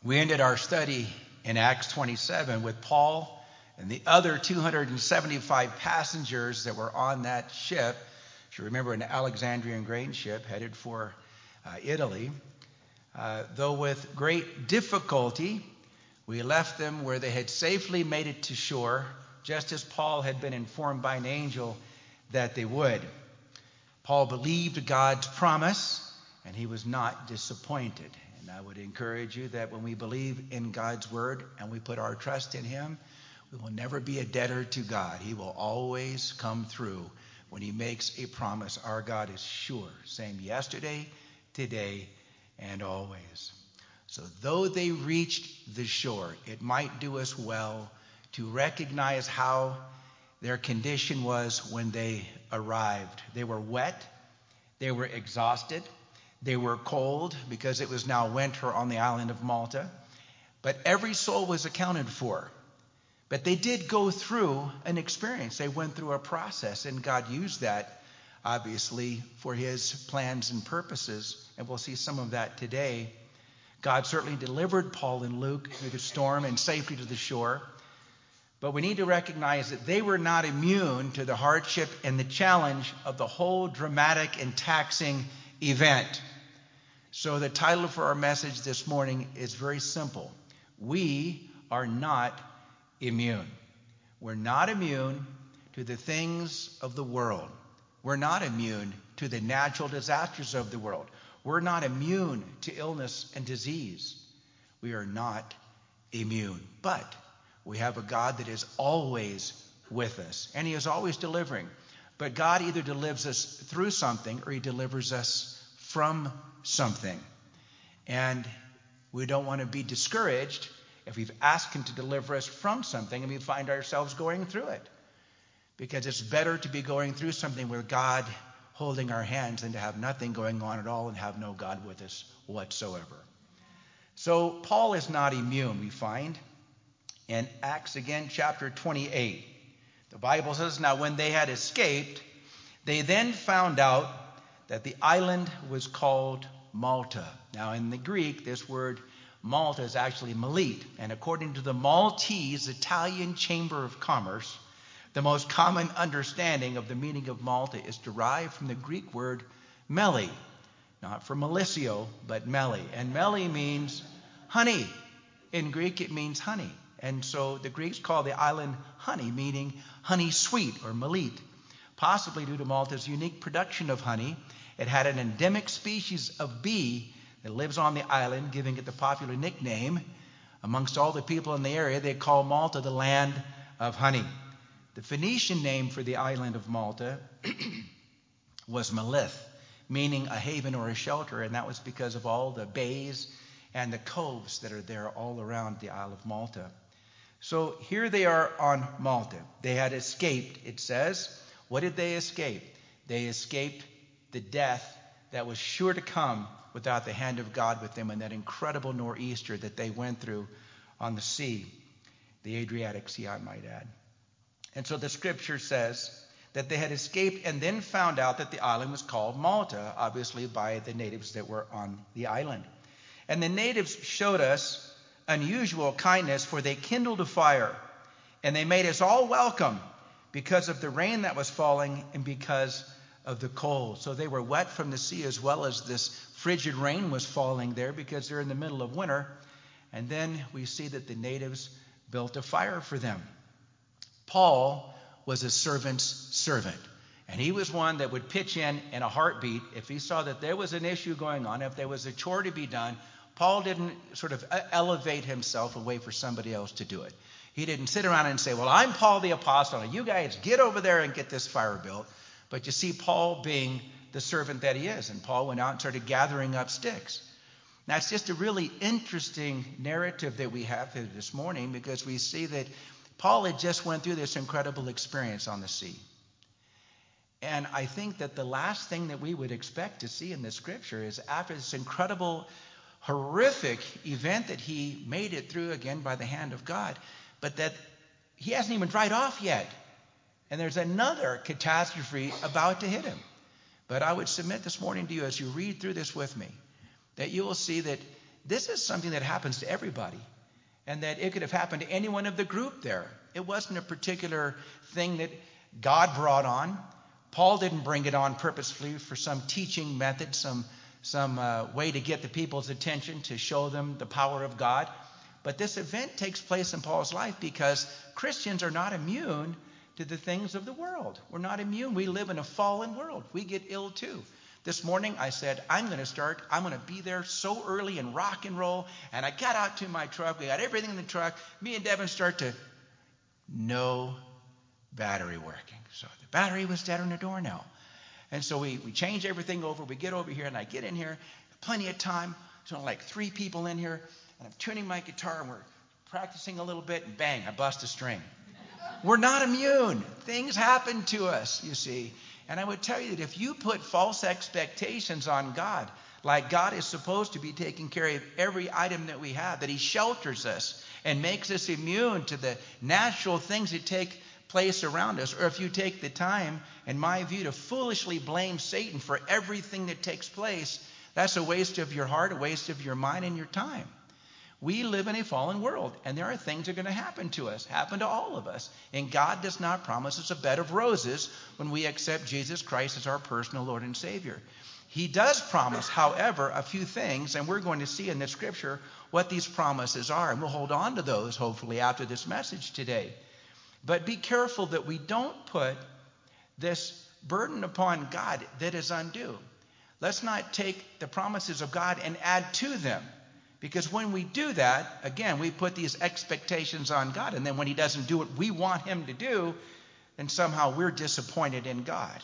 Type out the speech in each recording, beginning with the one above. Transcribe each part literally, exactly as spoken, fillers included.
We ended our study in Acts twenty-seven with Paul and the other two hundred seventy-five passengers that were on that ship. If you remember, an Alexandrian grain ship headed for uh, Italy. Uh, though with great difficulty, we left them where they had safely made it to shore, just as Paul had been informed by an angel that they would. Paul believed God's promise, and he was not disappointed. And I would encourage you that when we believe in God's word and we put our trust in him, we will never be a debtor to God. He will always come through when he makes a promise. Our God is sure, same yesterday, today, and always. So though they reached the shore, it might do us well to recognize how their condition was when they arrived. They were wet, they were exhausted, they were cold because it was now winter on the island of Malta. But every soul was accounted for. But they did go through an experience. They went through a process, and God used that, obviously, for his plans and purposes. And we'll see some of that today. God certainly delivered Paul and Luke through the storm and safely to the shore. But we need to recognize that they were not immune to the hardship and the challenge of the whole dramatic and taxing event. So the title for our message this morning is very simple. We are not immune. We're not immune to the things of the world. We're not immune to the natural disasters of the world. We're not immune to illness and disease. We are not immune. But we have a God that is always with us, and he is always delivering. But God either delivers us through something or he delivers us from something. And we don't want to be discouraged if we've asked him to deliver us from something and we find ourselves going through it. Because it's better to be going through something with God holding our hands than to have nothing going on at all and have no God with us whatsoever. So Paul is not immune, we find. In Acts again, chapter twenty-eight, the Bible says, now when they had escaped, they then found out that the island was called Malta. Now in the Greek, this word Malta is actually Melite. And according to the Maltese Italian Chamber of Commerce, the most common understanding of the meaning of Malta is derived from the Greek word meli, not from Melicio, but meli. And meli means honey. In Greek, it means honey. And so the Greeks call the island honey, meaning honey sweet or melite. Possibly due to Malta's unique production of honey, it had an endemic species of bee that lives on the island, giving it the popular nickname. Amongst all the people in the area, they call Malta the land of honey. The Phoenician name for the island of Malta was Melith, meaning a haven or a shelter, and that was because of all the bays and the coves that are there all around the Isle of Malta. So here they are on Malta. They had escaped, it says. What did they escape? They escaped the death that was sure to come without the hand of God with them in that incredible nor'easter that they went through on the sea, the Adriatic Sea, I might add. And so the scripture says that they had escaped and then found out that the island was called Malta, obviously by the natives that were on the island. And the natives showed us unusual kindness, for they kindled a fire, and they made us all welcome because of the rain that was falling and because of the cold. So they were wet from the sea as well as this frigid rain was falling there because they're in the middle of winter. And then we see that the natives built a fire for them. Paul was a servant's servant, and he was one that would pitch in in a heartbeat if he saw that there was an issue going on, if there was a chore to be done. Paul didn't sort of elevate himself and wait for somebody else to do it. He didn't sit around and say, well, I'm Paul the Apostle, and you guys get over there and get this fire built. But you see Paul being the servant that he is, and Paul went out and started gathering up sticks. Now, it's just a really interesting narrative that we have here this morning, because we see that Paul had just went through this incredible experience on the sea. And I think that the last thing that we would expect to see in the scripture is after this incredible, horrific event that he made it through again by the hand of God, but that he hasn't even dried off yet. And there's another catastrophe about to hit him. But I would submit this morning to you as you read through this with me, that you will see that this is something that happens to everybody, and that it could have happened to anyone of the group there. It wasn't a particular thing that God brought on. Paul didn't bring it on purposefully for some teaching method, some, some uh, way to get the people's attention, to show them the power of God. But this event takes place in Paul's life because Christians are not immune to the things of the world. We're not immune. We live in a fallen world. We get ill too. This morning I said, I'm going to start, I'm going to be there so early and rock and roll. And I got out to my truck. We got everything in the truck. Me and Devin start to, no battery working. So the battery was dead on the door now. And so we, we change everything over. We get over here and I get in here, plenty of time. So like three people in here, and I'm tuning my guitar and we're practicing a little bit, and bang, I bust a string. We're not immune. Things happen to us, you see. And I would tell you that if you put false expectations on God, like God is supposed to be taking care of every item that we have, that he shelters us and makes us immune to the natural things that take place around us, or if you take the time, in my view, to foolishly blame Satan for everything that takes place, that's a waste of your heart, a waste of your mind and your time. We live in a fallen world, and there are things that are going to happen to us, happen to all of us. And God does not promise us a bed of roses when we accept Jesus Christ as our personal Lord and Savior. He does promise, however, a few things, and we're going to see in the scripture what these promises are, and we'll hold on to those, hopefully, after this message today. But be careful that we don't put this burden upon God that is undue. Let's not take the promises of God and add to them. Because when we do that, again, we put these expectations on God. And then when he doesn't do what we want him to do, then somehow we're disappointed in God.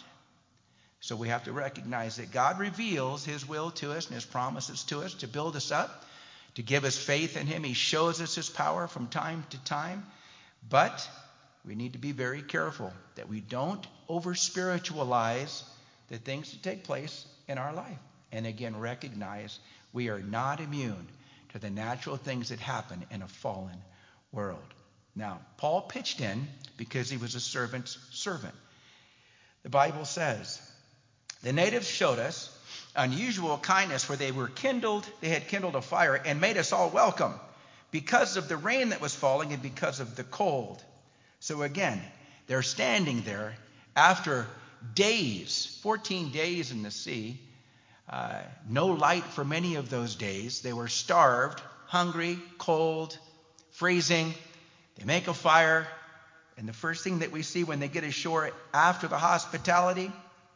So we have to recognize that God reveals his will to us and his promises to us to build us up, to give us faith in him. He shows us his power from time to time. But we need to be very careful that we don't over-spiritualize the things that take place in our life. And again, recognize we are not immune to the natural things that happen in a fallen world. Now, Paul pitched in because he was a servant's servant. The Bible says, the natives showed us unusual kindness, for they were kindled, they had kindled a fire and made us all welcome because of the rain that was falling and because of the cold. So again, they're standing there after days, fourteen days in the sea, Uh, no light for many of those days. They were starved, hungry, cold, freezing. They make a fire. And the first thing that we see when they get ashore after the hospitality,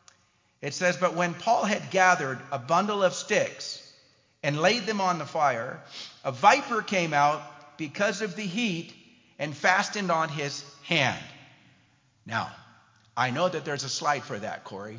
it says, but when Paul had gathered a bundle of sticks and laid them on the fire, a viper came out because of the heat and fastened on his hand. Now, I know that there's a slide for that, Corey.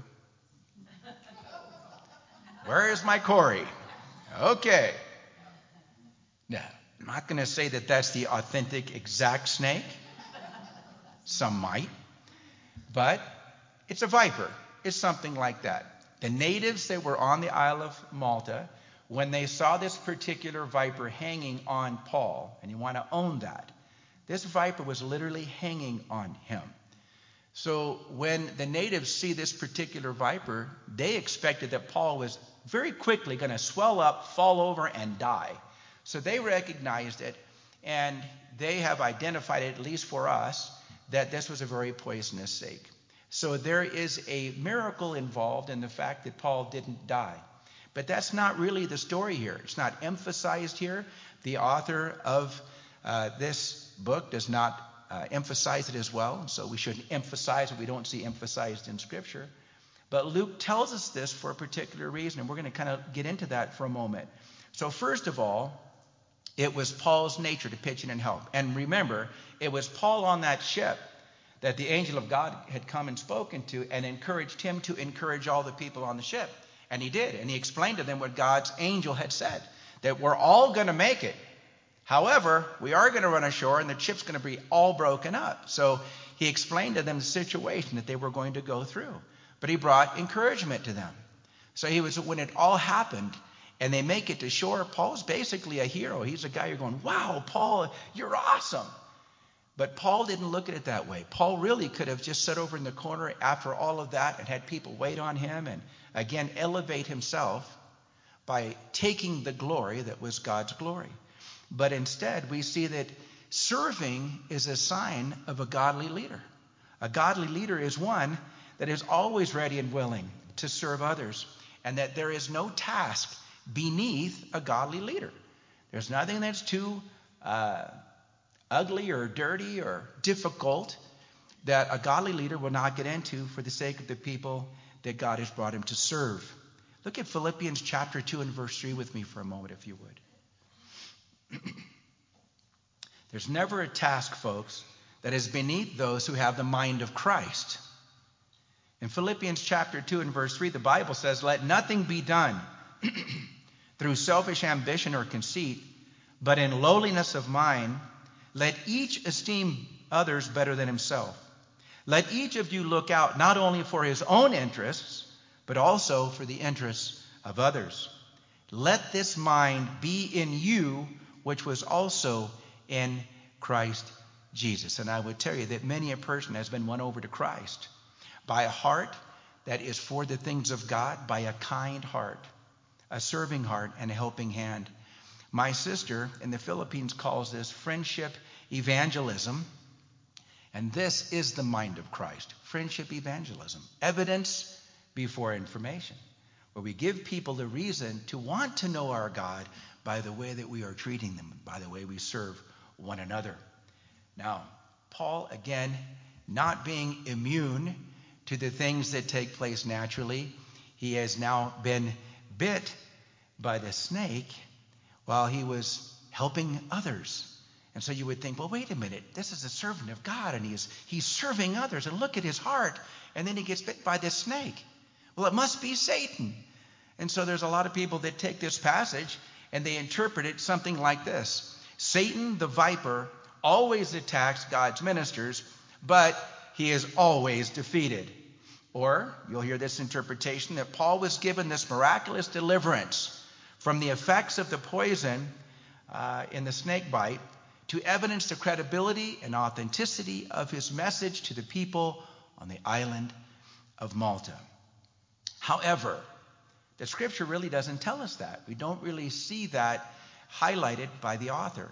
Where is my Corey? Okay. Now, I'm not going to say that that's the authentic exact snake. Some might. But it's a viper. It's something like that. The natives that were on the Isle of Malta, when they saw this particular viper hanging on Paul, and you want to own that, this viper was literally hanging on him. So when the natives see this particular viper, they expected that Paul was very quickly going to swell up, fall over, and die. So they recognized it, and they have identified it, at least for us, that this was a very poisonous snake. So there is a miracle involved in the fact that Paul didn't die. But that's not really the story here. It's not emphasized here. The author of uh, this book does not uh, emphasize it as well. So we shouldn't emphasize what we don't see emphasized in Scripture. But Luke tells us this for a particular reason, and we're going to kind of get into that for a moment. So first of all, it was Paul's nature to pitch in and help. And remember, it was Paul on that ship that the angel of God had come and spoken to and encouraged him to encourage all the people on the ship. And he did. And he explained to them what God's angel had said, that we're all going to make it. However, we are going to run ashore and the ship's going to be all broken up. So he explained to them the situation that they were going to go through. But he brought encouragement to them. So he was, when it all happened and they make it to shore, Paul's basically a hero. He's a guy you're going, wow, Paul, you're awesome. But Paul didn't look at it that way. Paul really could have just sat over in the corner after all of that and had people wait on him and, again, elevate himself. by taking the glory that was God's glory. But instead, we see that serving is a sign of a godly leader. A godly leader is one that is always ready and willing to serve others, and that there is no task beneath a godly leader. There's nothing that's too uh, ugly or dirty or difficult that a godly leader will not get into for the sake of the people that God has brought him to serve. Look at Philippians chapter two and verse three with me for a moment, if you would. There's never a task, folks, that is beneath those who have the mind of Christ. In Philippians chapter two and verse three, the Bible says, "Let nothing be done through selfish ambition or conceit, but in lowliness of mind, let each esteem others better than himself. Let each of you look out not only for his own interests, but also for the interests of others. Let this mind be in you, which was also in Christ Jesus." And I would tell you that many a person has been won over to Christ by a heart that is for the things of God, by a kind heart, a serving heart, and a helping hand. My sister in the Philippines calls this friendship evangelism. And this is the mind of Christ, friendship evangelism, evidence before information, where we give people the reason to want to know our God by the way that we are treating them, by the way we serve one another. Now, Paul, again, not being immune to the things that take place naturally, he has now been bit by the snake while he was helping others. And so you would think, well, wait a minute, this is a servant of God, and he's he's serving others, and look at his heart, and then he gets bit by this snake. Well, it must be Satan. And so there's a lot of people that take this passage and they interpret it something like this: Satan, the viper, always attacks God's ministers, but he is always defeated. Or you'll hear this interpretation that Paul was given this miraculous deliverance from the effects of the poison uh, in the snake bite to evidence the credibility and authenticity of his message to the people on the island of Malta. However, the scripture really doesn't tell us that. We don't really see that highlighted by the author.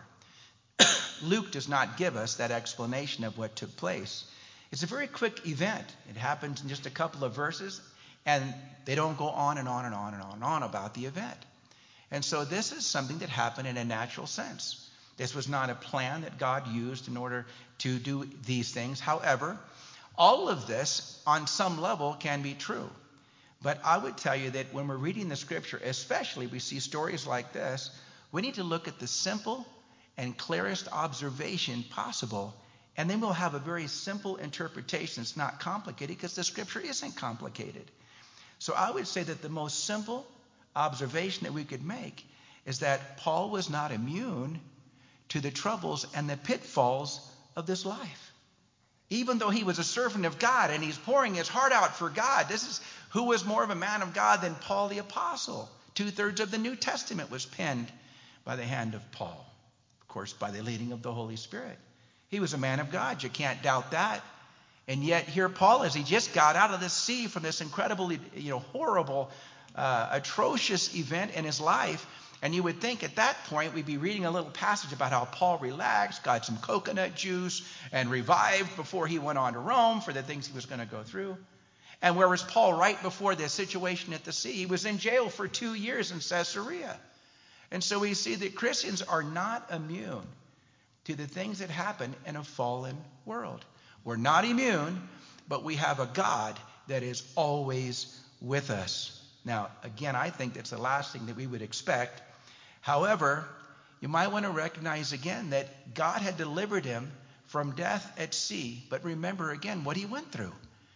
Luke does not give us that explanation of what took place. It's a very quick event. It happens in just a couple of verses, and they don't go on and on and on and on and on about the event. And so this is something that happened in a natural sense. This was not a plan that God used in order to do these things. However, all of this on some level can be true. But I would tell you that when we're reading the scripture, especially we see stories like this, we need to look at the simple and clearest observation possible, and then we'll have a very simple interpretation. It's not complicated because the scripture isn't complicated. So I would say that the most simple observation that we could make is that Paul was not immune to the troubles and the pitfalls of this life. Even though he was a servant of God and he's pouring his heart out for God, this is who was more of a man of God than Paul the Apostle. Two-thirds of the New Testament was penned by the hand of Paul, of course, by the leading of the Holy Spirit. He was a man of God. You can't doubt that. And yet here Paul is. He just got out of the sea from this incredibly, you know, horrible, uh, atrocious event in his life. And you would think at that point we'd be reading a little passage about how Paul relaxed, got some coconut juice, and revived before he went on to Rome for the things he was going to go through. And where was Paul right before this situation at the sea? He was in jail for two years in Caesarea. And so we see that Christians are not immune to the things that happen in a fallen world. We're not immune, but we have a God that is always with us. Now, again, I think that's the last thing that we would expect. However, you might want to recognize again that God had delivered him from death at sea. But remember again what he went through.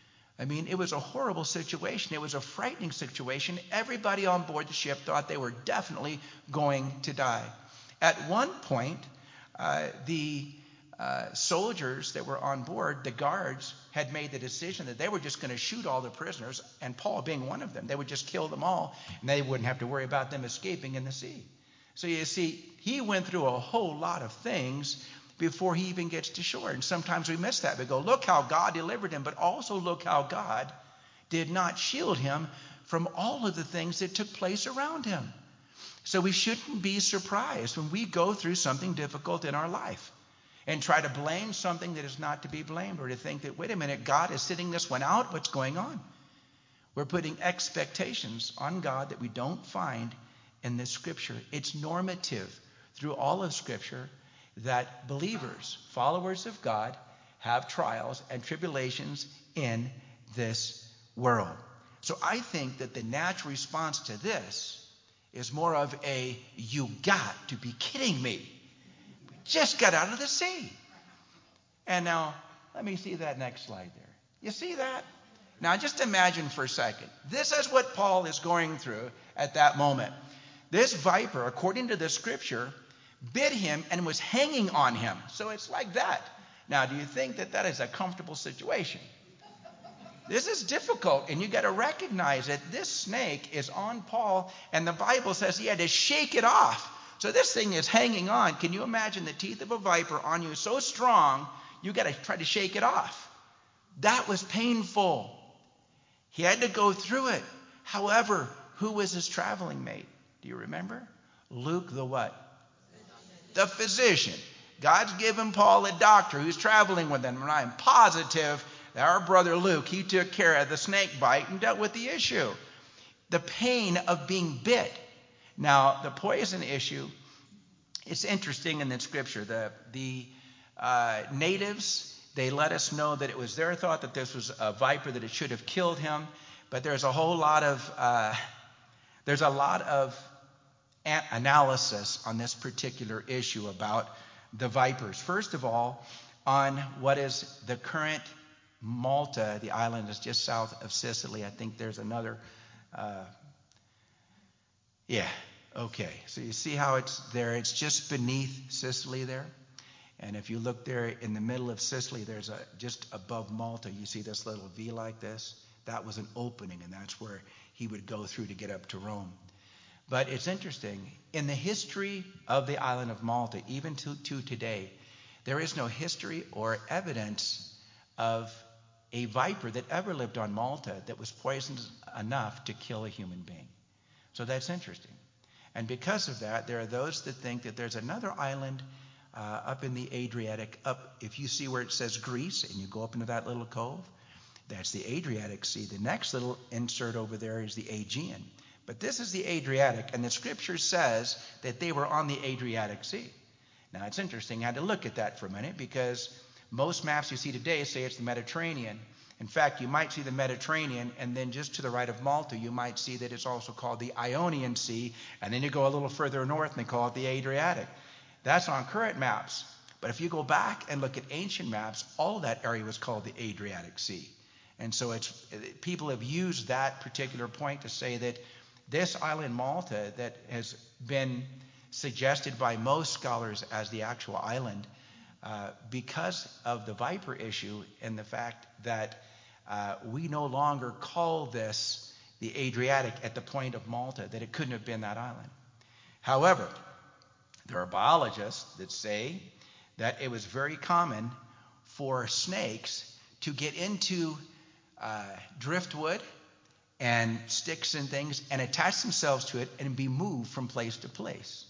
I mean, it was a horrible situation. It was a frightening situation. Everybody on board the ship thought they were definitely going to die. At one point, uh, the uh, soldiers that were on board, the guards, had made the decision that they were just going to shoot all the prisoners, and Paul being one of them. They would just kill them all, and they wouldn't have to worry about them escaping in the sea. So you see, he went through a whole lot of things before he even gets to shore. And sometimes we miss that. We go, look how God delivered him, but also look how God did not shield him from all of the things that took place around him. So we shouldn't be surprised when we go through something difficult in our life and try to blame something that is not to be blamed, or to think that, wait a minute, God is sitting this one out. What's going on? We're putting expectations on God that we don't find in this scripture. It's normative through all of scripture that believers, followers of God, have trials and tribulations in this world. So I think that the natural response to this is more of a, you got to be kidding me. We just got out of the sea. And now, let me see that next slide there. You see that? Now just imagine for a second. This is what Paul is going through at that moment. This viper, according to the scripture, bit him and was hanging on him. So it's like that. Now, do you think that that is a comfortable situation? This is difficult, and you got to recognize that this snake is on Paul, and the Bible says he had to shake it off. So this thing is hanging on. Can you imagine the teeth of a viper on you so strong, you got to try to shake it off? That was painful. He had to go through it. However, who was his traveling mate? Do you remember? Luke the what? The physician. God's given Paul a doctor who's traveling with him, and I'm positive that our brother Luke, he took care of the snake bite and dealt with the issue. The pain of being bit. Now, the poison issue, it's interesting in the scripture. The, the uh, natives, they let us know that it was their thought that this was a viper, that it should have killed him. But there's a whole lot of, uh, there's a lot of analysis on this particular issue about the vipers. First of all, on what is the current Malta, the island is just south of Sicily. I think there's another, uh, yeah, okay. So you see how it's there? It's just beneath Sicily there. And if you look there in the middle of Sicily, there's a, just above Malta, you see this little V like this? That was an opening, and that's where he would go through to get up to Rome. But it's interesting, in the history of the island of Malta, even to, to today, there is no history or evidence of a viper that ever lived on Malta that was poisonous enough to kill a human being. So that's interesting. And because of that, there are those that think that there's another island uh, up in the Adriatic. Up, if you see where it says Greece and you go up into that little cove, that's the Adriatic Sea. The next little insert over there is the Aegean. But this is the Adriatic, and the scripture says that they were on the Adriatic Sea. Now, it's interesting. I had to look at that for a minute, because most maps you see today say it's the Mediterranean. In fact, you might see the Mediterranean, and then just to the right of Malta, you might see that it's also called the Ionian Sea, and then you go a little further north and they call it the Adriatic. That's on current maps. But if you go back and look at ancient maps, all of that area was called the Adriatic Sea. And so it's people have used that particular point to say that this island, Malta, that has been suggested by most scholars as the actual island, uh, because of the viper issue and the fact that uh, we no longer call this the Adriatic at the point of Malta, that it couldn't have been that island. However, there are biologists that say that it was very common for snakes to get into uh, driftwood and sticks and things and attach themselves to it and be moved from place to place.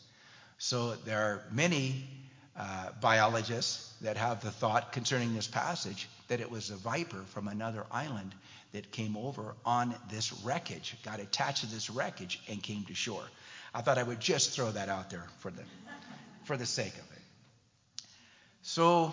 So there are many uh, biologists that have the thought concerning this passage that it was a viper from another island that came over on this wreckage, got attached to this wreckage and came to shore. I thought I would just throw that out there for the, for the sake of it. So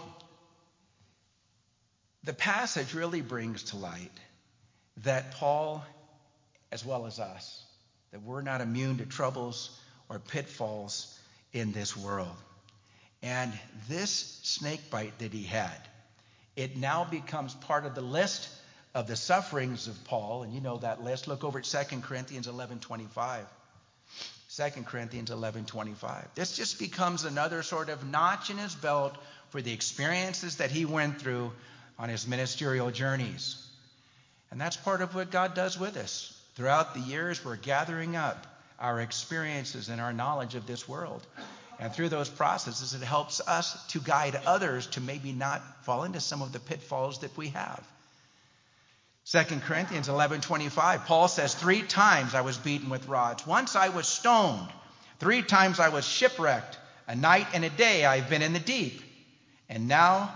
the passage really brings to light that Paul, as well as us, that we're not immune to troubles or pitfalls in this world. And this snake bite that he had, it now becomes part of the list of the sufferings of Paul. And you know that list. Look over at Second Corinthians eleven twenty-five. Second Corinthians eleven twenty-five. This just becomes another sort of notch in his belt for the experiences that he went through on his ministerial journeys. And that's part of what God does with us. Throughout the years, we're gathering up our experiences and our knowledge of this world. And through those processes, it helps us to guide others to maybe not fall into some of the pitfalls that we have. Second Corinthians eleven twenty-five, Paul says, three times I was beaten with rods. Once I was stoned. Three times I was shipwrecked. A night and a day I've been in the deep. And now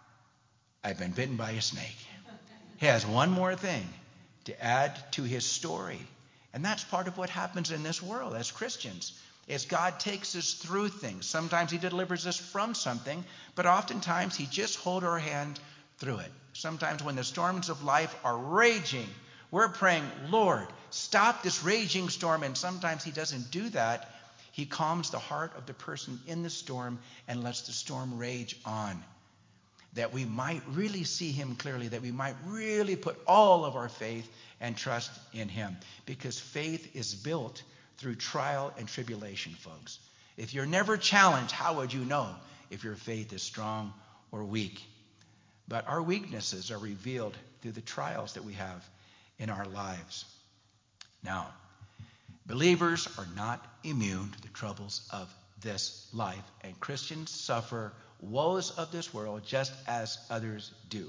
I've been bitten by a snake. He has one more thing to add to his story. And that's part of what happens in this world as Christians. Is God takes us through things. Sometimes he delivers us from something, but oftentimes he just holds our hand through it. Sometimes when the storms of life are raging, we're praying, Lord, stop this raging storm. And sometimes he doesn't do that. He calms the heart of the person in the storm and lets the storm rage on. That we might really see him clearly, that we might really put all of our faith and trust in him. Because faith is built through trial and tribulation, folks. If you're never challenged, how would you know if your faith is strong or weak? But our weaknesses are revealed through the trials that we have in our lives. Now, believers are not immune to the troubles of this life, and Christians suffer woes of this world just as others do.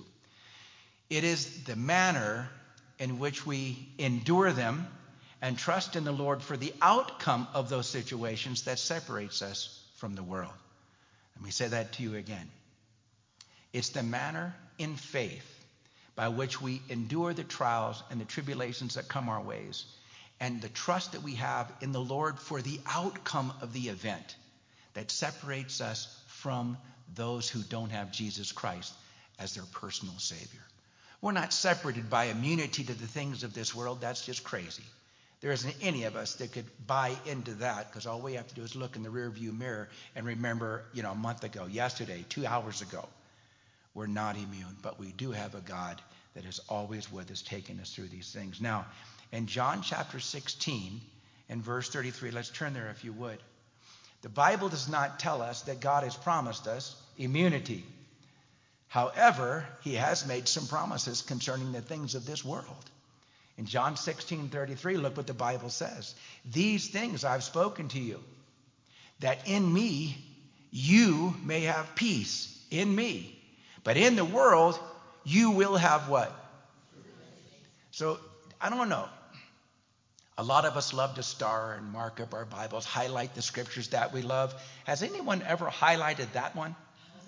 It is the manner in which we endure them and trust in the Lord for the outcome of those situations that separates us from the world. Let me say that to you again. It's the manner in faith by which we endure the trials and the tribulations that come our ways, and the trust that we have in the Lord for the outcome of the event that separates us from those who don't have Jesus Christ as their personal Savior. We're not separated by immunity to the things of this world. That's just crazy. There isn't any of us that could buy into that, because all we have to do is look in the rearview mirror and remember, you know, a month ago, yesterday, two hours ago. We're not immune, but we do have a God that is always with us, taking us through these things. Now, in John chapter sixteen and verse thirty-three, let's turn there if you would. The Bible does not tell us that God has promised us immunity. However, he has made some promises concerning the things of this world. In John sixteen thirty-three, look what the Bible says. These things I've spoken to you, that in me you may have peace. In me. But in the world, you will have what? So, I don't know. A lot of us love to star and mark up our Bibles, highlight the scriptures that we love. Has anyone ever highlighted that one?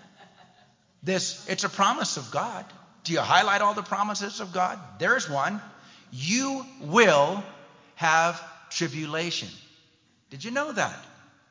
This, it's a promise of God. Do you highlight all the promises of God? There's one. You will have tribulation. Did you know that?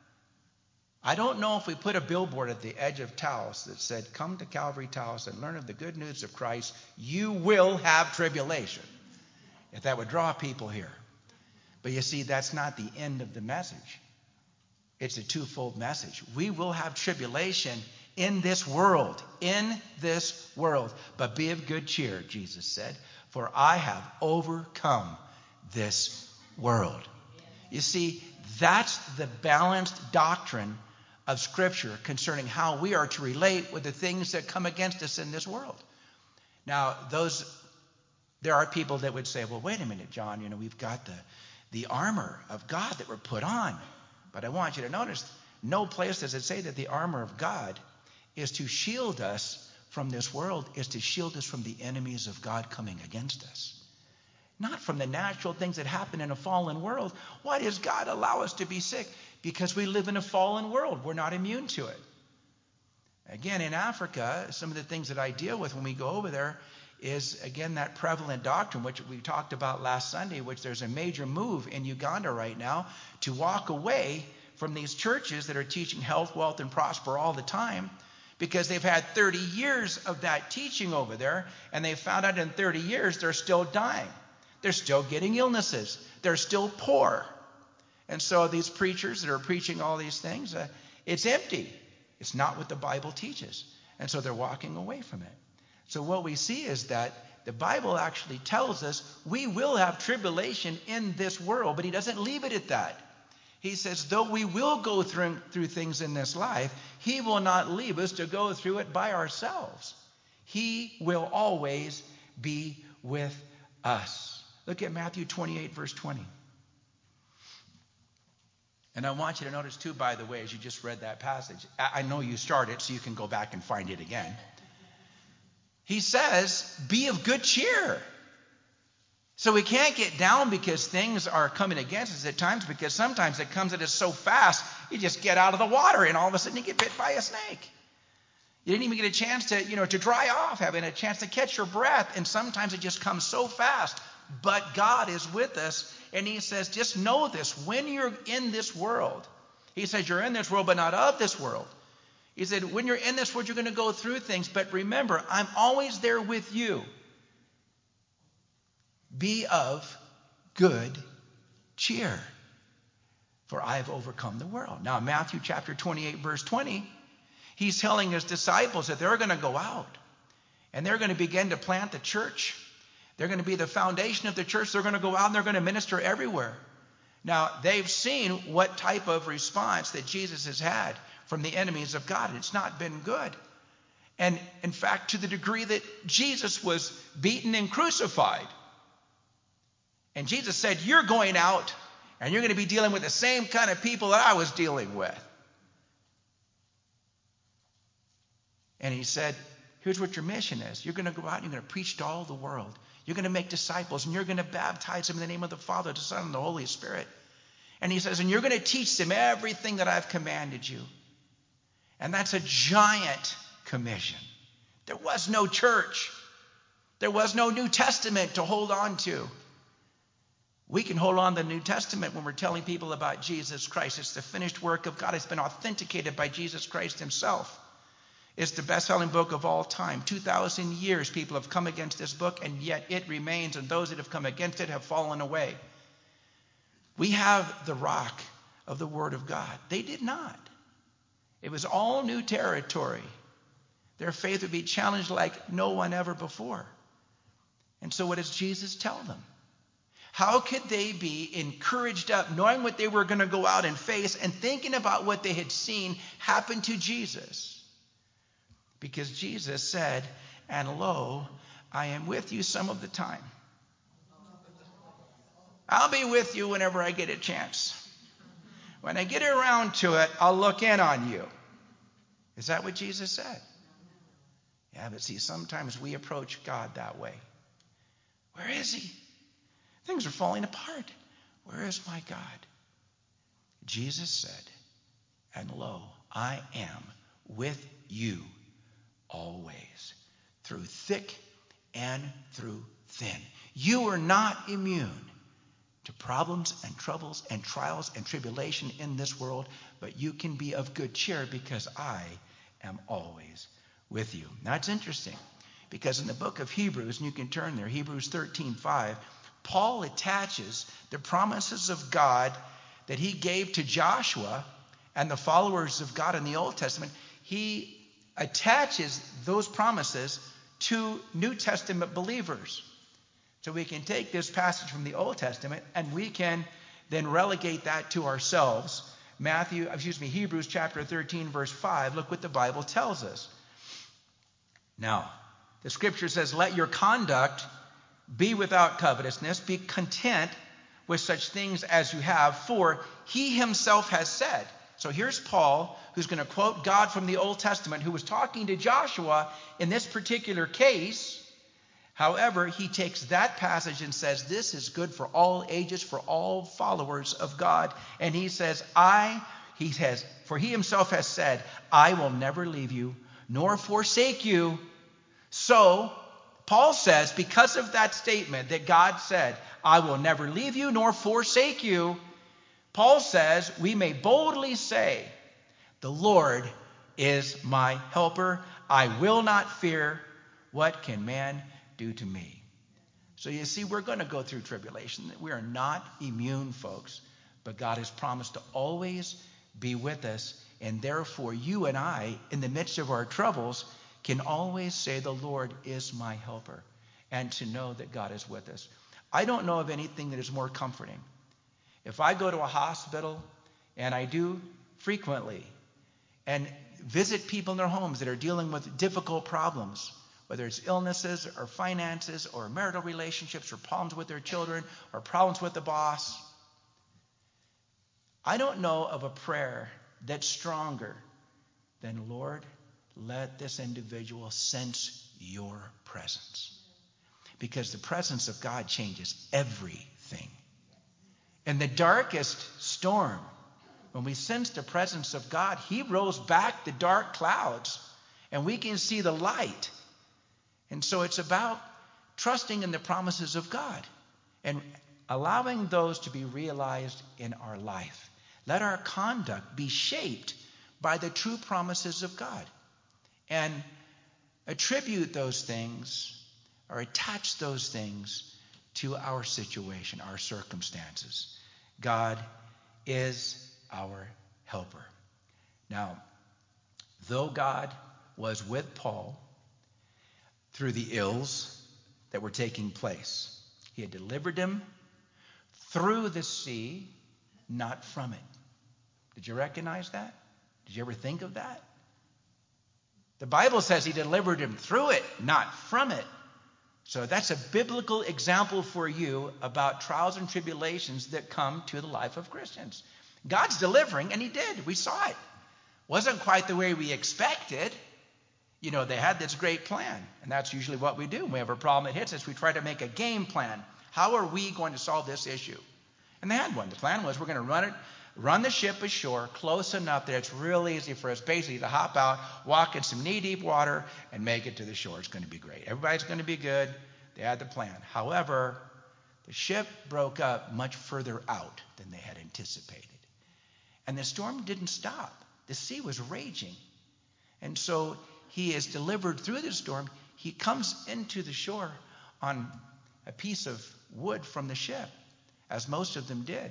I don't know if we put a billboard at the edge of Taos that said, come to Calvary Taos and learn of the good news of Christ. You will have tribulation. If that would draw people here. But you see, that's not the end of the message. It's a twofold message. We will have tribulation in this world, in this world. But be of good cheer, Jesus said, for I have overcome this world. You see, that's the balanced doctrine of Scripture concerning how we are to relate with the things that come against us in this world. Now, those, there are people that would say, well, wait a minute, John, you know, we've got the, the armor of God that we're put on. But I want you to notice, no place does it say that the armor of God is to shield us from this world, is to shield us from the enemies of God coming against us. Not from the natural things that happen in a fallen world. Why does God allow us to be sick? Because we live in a fallen world. We're not immune to it. Again, in Africa, some of the things that I deal with when we go over there is, again, that prevalent doctrine, which we talked about last Sunday, which there's a major move in Uganda right now to walk away from these churches that are teaching health, wealth, and prosper all the time, because they've had thirty years of that teaching over there, and they found out in thirty years they're still dying. They're still getting illnesses. They're still poor. And so these preachers that are preaching all these things, uh, it's empty. It's not what the Bible teaches. And so they're walking away from it. So what we see is that the Bible actually tells us we will have tribulation in this world, but he doesn't leave it at that. He says, though we will go through, through things in this life, he will not leave us to go through it by ourselves. He will always be with us. Look at Matthew twenty-eight, verse twenty. And I want you to notice too, by the way, as you just read that passage, I know you started, so you can go back and find it again. He says, be of good cheer. So we can't get down because things are coming against us at times, because sometimes it comes at us so fast, you just get out of the water and all of a sudden you get bit by a snake. You didn't even get a chance to, you know, to dry off, having a chance to catch your breath. And sometimes it just comes so fast. But God is with us. And he says, just know this. When you're in this world, he says, you're in this world, but not of this world. He said, when you're in this world, you're going to go through things. But remember, I'm always there with you. Be of good cheer, for I have overcome the world. Now, Matthew chapter twenty-eight, verse twenty, he's telling his disciples that they're going to go out and they're going to begin to plant the church. They're going to be the foundation of the church. They're going to go out and they're going to minister everywhere. Now, they've seen what type of response that Jesus has had from the enemies of God. It's not been good. And in fact, to the degree that Jesus was beaten and crucified. And Jesus said, you're going out and you're going to be dealing with the same kind of people that I was dealing with. And he said, here's what your mission is. You're going to go out and you're going to preach to all the world. You're going to make disciples and you're going to baptize them in the name of the Father, the Son, and the Holy Spirit. And he says, and you're going to teach them everything that I've commanded you. And that's a giant commission. There was no church. There was no New Testament to hold on to. We can hold on to the New Testament when we're telling people about Jesus Christ. It's the finished work of God. It's been authenticated by Jesus Christ himself. It's the best-selling book of all time. two thousand years people have come against this book, and yet it remains, and those that have come against it have fallen away. We have the rock of the Word of God. They did not. It was all new territory. Their faith would be challenged like no one ever before. And so what does Jesus tell them? How could they be encouraged up, knowing what they were going to go out and face and thinking about what they had seen happen to Jesus? Because Jesus said, and lo, I am with you some of the time. I'll be with you whenever I get a chance. When I get around to it, I'll look in on you. Is that what Jesus said? Yeah, but see, sometimes we approach God that way. Where is he? Things are falling apart. Where is my God? Jesus said, and lo, I am with you always, through thick and through thin. You are not immune to problems and troubles and trials and tribulation in this world, but you can be of good cheer because I am always with you. Now it's interesting because in the book of Hebrews, and you can turn there, Hebrews thirteen five, Paul attaches the promises of God that he gave to Joshua and the followers of God in the Old Testament. He attaches those promises to New Testament believers. So we can take this passage from the Old Testament and we can then relegate that to ourselves. Matthew, excuse me, Hebrews chapter thirteen, verse five. Look what the Bible tells us. Now, the scripture says, let your conduct be without covetousness, be content with such things as you have, for he himself has said. So here's Paul, who's going to quote God from the Old Testament, who was talking to Joshua in this particular case. However, he takes that passage and says, this is good for all ages, for all followers of God. And he says, I, he has, for he himself has said, I will never leave you nor forsake you. So Paul says, because of that statement that God said, I will never leave you nor forsake you, Paul says, we may boldly say, the Lord is my helper. I will not fear. What can man do to me? So you see, we're going to go through tribulation. We are not immune, folks. But God has promised to always be with us. And therefore, you and I, in the midst of our troubles, can always say, the Lord is my helper. And to know that God is with us. I don't know of anything that is more comforting. If I go to a hospital, and I do frequently, and visit people in their homes that are dealing with difficult problems, whether it's illnesses or finances or marital relationships or problems with their children or problems with the boss, I don't know of a prayer that's stronger than, Lord, let this individual sense your presence. because the presence of God changes everything. In the darkest storm, when we sense the presence of God, he rolls back the dark clouds and we can see the light. And so it's about trusting in the promises of God and allowing those to be realized in our life. Let our conduct be shaped by the true promises of God, and attribute those things or attach those things to our situation, our circumstances. God is our helper. Now, though God was with Paul through the ills that were taking place, he had delivered him through the sea, not from it. Did you recognize that? Did you ever think of that? The Bible says he delivered him through it, not from it. So that's a biblical example for you about trials and tribulations that come to the life of Christians. God's delivering, and he did. We saw it. Wasn't quite the way we expected. You know, they had this great plan, and that's usually what we do. When we have a problem that hits us, we try to make a game plan. How are we going to solve this issue? And they had one. The plan was we're going to run it, run the ship ashore close enough that it's real easy for us basically to hop out, walk in some knee-deep water, and make it to the shore. It's going to be great. Everybody's going to be good. They had the plan. However, the ship broke up much further out than they had anticipated. And the storm didn't stop. The sea was raging. And so he is delivered through the storm. He comes into the shore on a piece of wood from the ship, as most of them did.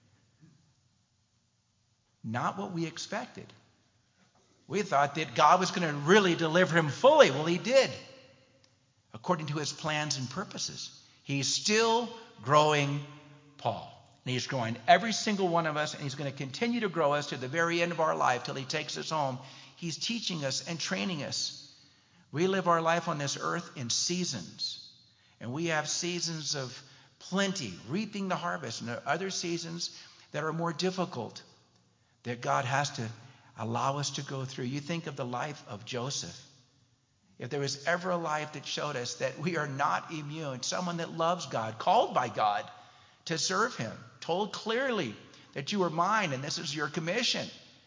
Not what we expected. We thought that God was going to really deliver him fully. Well, he did, according to his plans and purposes. He's still growing Paul. And he's growing every single one of us, and he's going to continue to grow us to the very end of our life till he takes us home. He's teaching us and training us. We live our life on this earth in seasons. And we have seasons of plenty, reaping the harvest, and there are other seasons that are more difficult that God has to allow us to go through. You think of the life of Joseph. If there was ever a life that showed us that we are not immune, someone that loves God, called by God to serve him, told clearly that you are mine and this is your commission.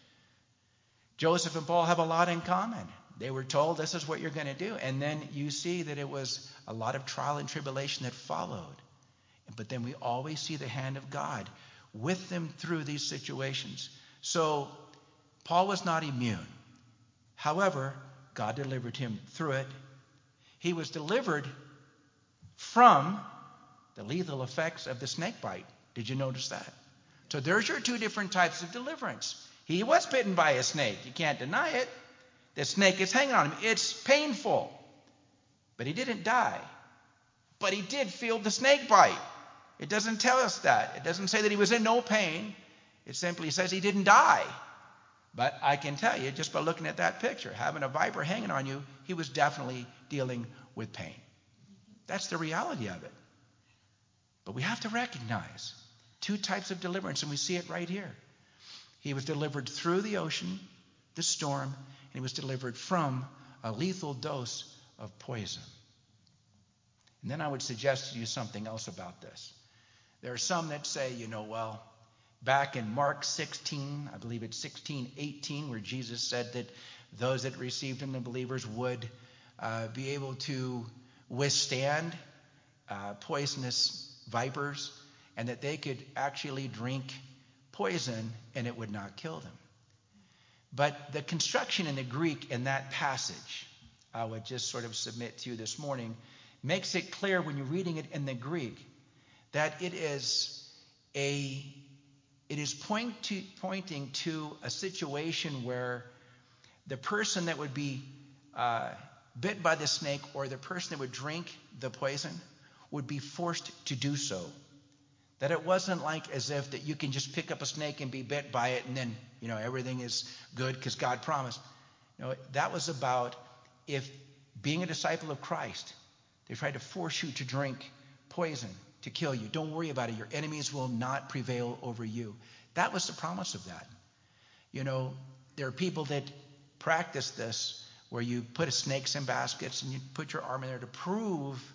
Joseph and Paul have a lot in common. They were told this is what you're going to do. And then you see that it was a lot of trial and tribulation that followed. But then we always see the hand of God with them through these situations. So Paul was not immune. However, God delivered him through it. He was delivered from the lethal effects of the snake bite. Did you notice that? So there's your two different types of deliverance. He was bitten by a snake. You can't deny it. The snake is hanging on him. It's painful. But he didn't die. But he did feel the snake bite. It doesn't tell us that. It doesn't say that he was in no pain. It simply says he didn't die. But I can tell you, just by looking at that picture, having a viper hanging on you, he was definitely dealing with pain. That's the reality of it. But we have to recognize two types of deliverance, and we see it right here. He was delivered through the ocean, the storm, and he was delivered from a lethal dose of poison. And then I would suggest to you something else about this. There are some that say, you know, well, back in Mark sixteen, I believe it's sixteen eighteen, where Jesus said that those that received him, the believers, would uh, be able to withstand uh, poisonous vipers, and that they could actually drink poison and it would not kill them. But the construction in the Greek in that passage, I would just sort of submit to you this morning, makes it clear when you're reading it in the Greek that it is a it is point to, pointing to a situation where the person that would be uh, bit by the snake, or the person that would drink the poison, would be forced to do so. That it wasn't like as if that you can just pick up a snake and be bit by it and then, you know, everything is good because God promised. No, that was about if being a disciple of Christ, they tried to force you to drink poison to kill you. Don't worry about it. Your enemies will not prevail over you. That was the promise of that. You know, there are people that practice this where you put snakes in baskets and you put your arm in there to prove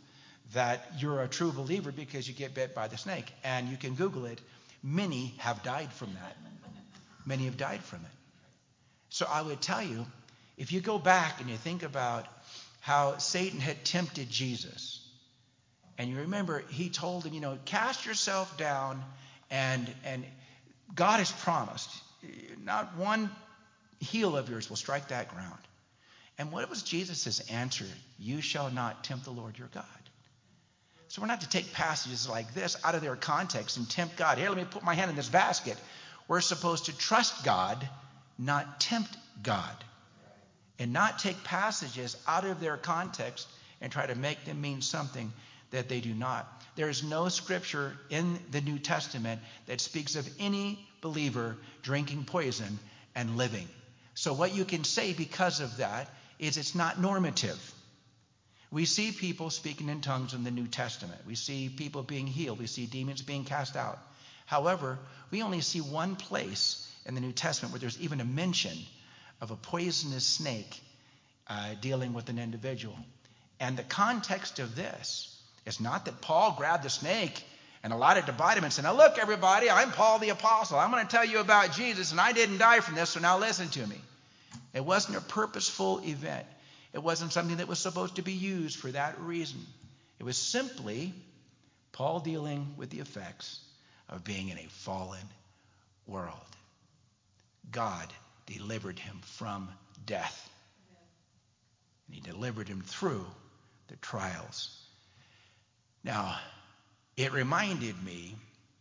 that you're a true believer because you get bit by the snake. And you can Google it. Many have died from that. Many have died from it. So I would tell you, if you go back and you think about how Satan had tempted Jesus, and you remember he told him, you know, cast yourself down, and and God has promised not one heel of yours will strike that ground. And what was Jesus' answer? You shall not tempt the Lord your God. So we're not to take passages like this out of their context and tempt God. Here, let me put my hand in this basket. We're supposed to trust God, not tempt God. And not take passages out of their context and try to make them mean something that they do not. There is no scripture in the New Testament that speaks of any believer drinking poison and living. So what you can say because of that is it's not normative. We see people speaking in tongues in the New Testament. We see people being healed. We see demons being cast out. However, we only see one place in the New Testament where there's even a mention of a poisonous snake uh, dealing with an individual. And the context of this is not that Paul grabbed the snake and allowed it to bite him and said, now look, everybody, I'm Paul the Apostle. I'm going to tell you about Jesus, and I didn't die from this, so now listen to me. It wasn't a purposeful event. It wasn't something that was supposed to be used for that reason. It was simply Paul dealing with the effects of being in a fallen world. God delivered him from death. And he delivered him through the trials. Now, it reminded me,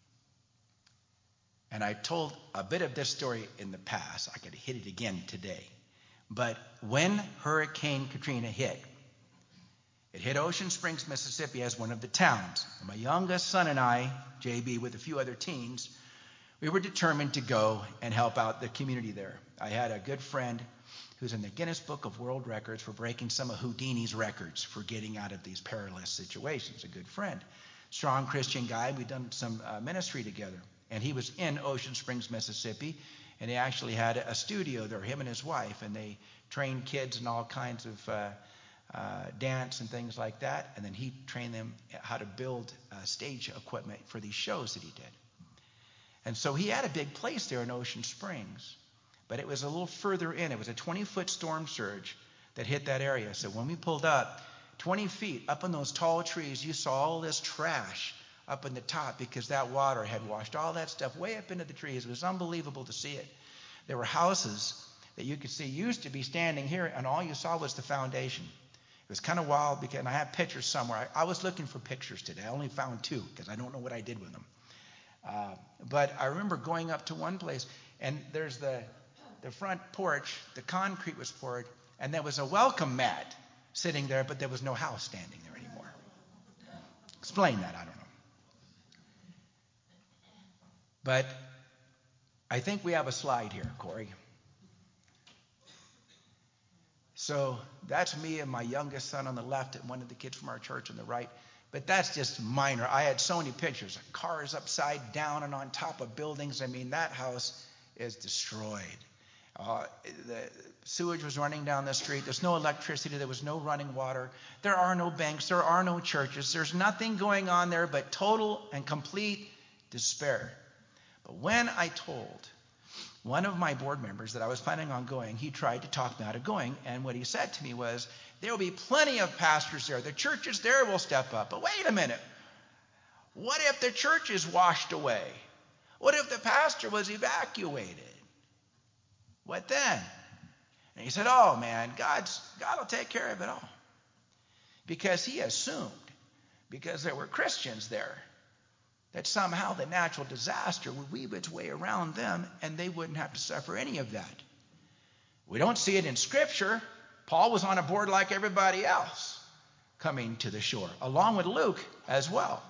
and I told a bit of this story in the past. I could hit it again today. But when Hurricane Katrina hit, it hit Ocean Springs, Mississippi as one of the towns. And my youngest son and I, J B, with a few other teens, we were determined to go and help out the community there. I had a good friend who's in the Guinness Book of World Records for breaking some of Houdini's records for getting out of these perilous situations. A good friend. Strong Christian guy. We'd done some uh, ministry together. And he was in Ocean Springs, Mississippi. And he actually had a studio there, him and his wife. And they trained kids in all kinds of uh, uh, dance and things like that. And then he trained them how to build uh, stage equipment for these shows that he did. And so he had a big place there in Ocean Springs. But it was a little further in. It was a twenty-foot storm surge that hit that area. So when we pulled up, twenty feet up in those tall trees, you saw all this trash up in the top because that water had washed all that stuff way up into the trees. It was unbelievable to see it. There were houses that you could see used to be standing here, and all you saw was the foundation. It was kind of wild, because, and I have pictures somewhere. I, I was looking for pictures today. I only found two because I don't know what I did with them. Uh, but I remember going up to one place, and there's the the front porch, the concrete was poured, and there was a welcome mat sitting there, but there was no house standing there anymore. Explain that, I don't know. But I think we have a slide here, Corey. So that's me and my youngest son on the left and one of the kids from our church on the right. But that's just minor. I had so many pictures. Cars upside down and on top of buildings. I mean, that house is destroyed. Uh, the sewage was running down the street. There's no electricity. There was no running water. There are no banks. There are no churches. There's nothing going on there but total and complete despair. But when I told one of my board members that I was planning on going, he tried to talk me out of going. And what he said to me was, there will be plenty of pastors there. The churches there will step up. But wait a minute. What if the church is washed away? What if the pastor was evacuated? What then? And he said, oh man, God's, God will take care of it all. Because he assumed, because there were Christians there, that somehow the natural disaster would weave its way around them and they wouldn't have to suffer any of that. We don't see it in Scripture. Paul was on a board like everybody else coming to the shore, along with Luke as well.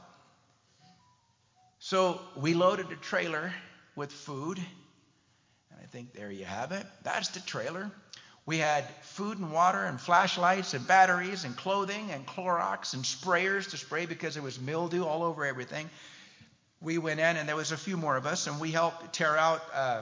So we loaded a trailer with food. And I think there you have it. That's the trailer. We had food and water and flashlights and batteries and clothing and Clorox and sprayers to spray because there was mildew all over everything. We went in, and there was a few more of us, and we helped tear out uh,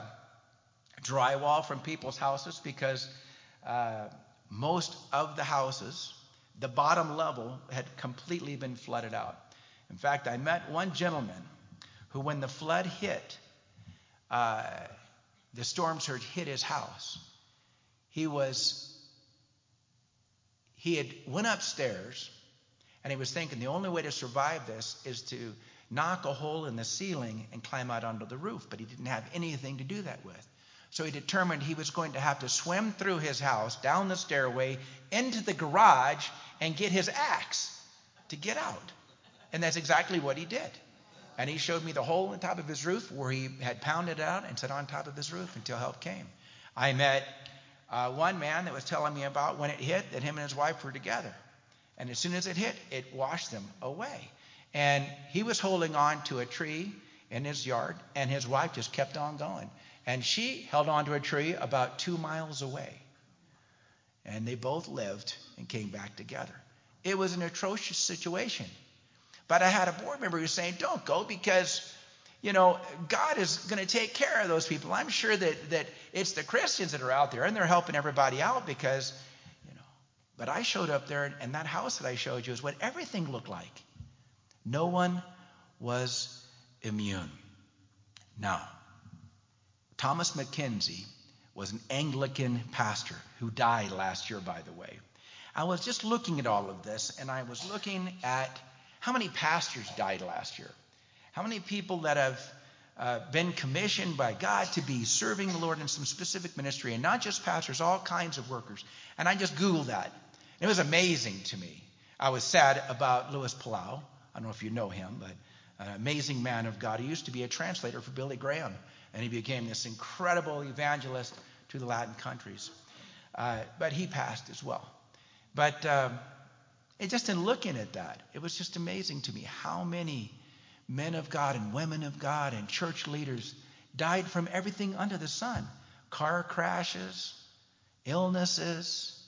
drywall from people's houses because uh, most of the houses The bottom level had completely been flooded out. In fact, I met one gentleman who, when the flood hit, uh, the storm surge hit his house. He was, he had went upstairs, and he was thinking the only way to survive this is to knock a hole in the ceiling and climb out onto the roof, but he didn't have anything to do that with. So he determined he was going to have to swim through his house, down the stairway, into the garage, and get his axe to get out. And that's exactly what he did. And he showed me the hole in the top of his roof where he had pounded it out and set on top of his roof until help came. I met uh, one man that was telling me about when it hit that him and his wife were together. And as soon as it hit, it washed them away. And he was holding on to a tree in his yard, and his wife just kept on going. And she held on to a tree about two miles away. And they both lived and came back together. It was an atrocious situation. But I had a board member who was saying, don't go, because, you know, God is going to take care of those people. I'm sure that, that it's the Christians that are out there, and they're helping everybody out because, you know. But I showed up there, and that house that I showed you is what everything looked like. No one was immune. Now, Thomas McKenzie was an Anglican pastor who died last year, by the way. I was just looking at all of this, and I was looking at how many pastors died last year. How many people that have uh, been commissioned by God to be serving the Lord in some specific ministry, and not just pastors, all kinds of workers. And I just Googled that. It was amazing to me. I was sad about Louis Palau. I don't know if you know him, but an amazing man of God. He used to be a translator for Billy Graham, and he became this incredible evangelist to the Latin countries. Uh, but he passed as well. But um, it just in looking at that, it was just amazing to me how many men of God and women of God and church leaders died from everything under the sun. Car crashes, illnesses,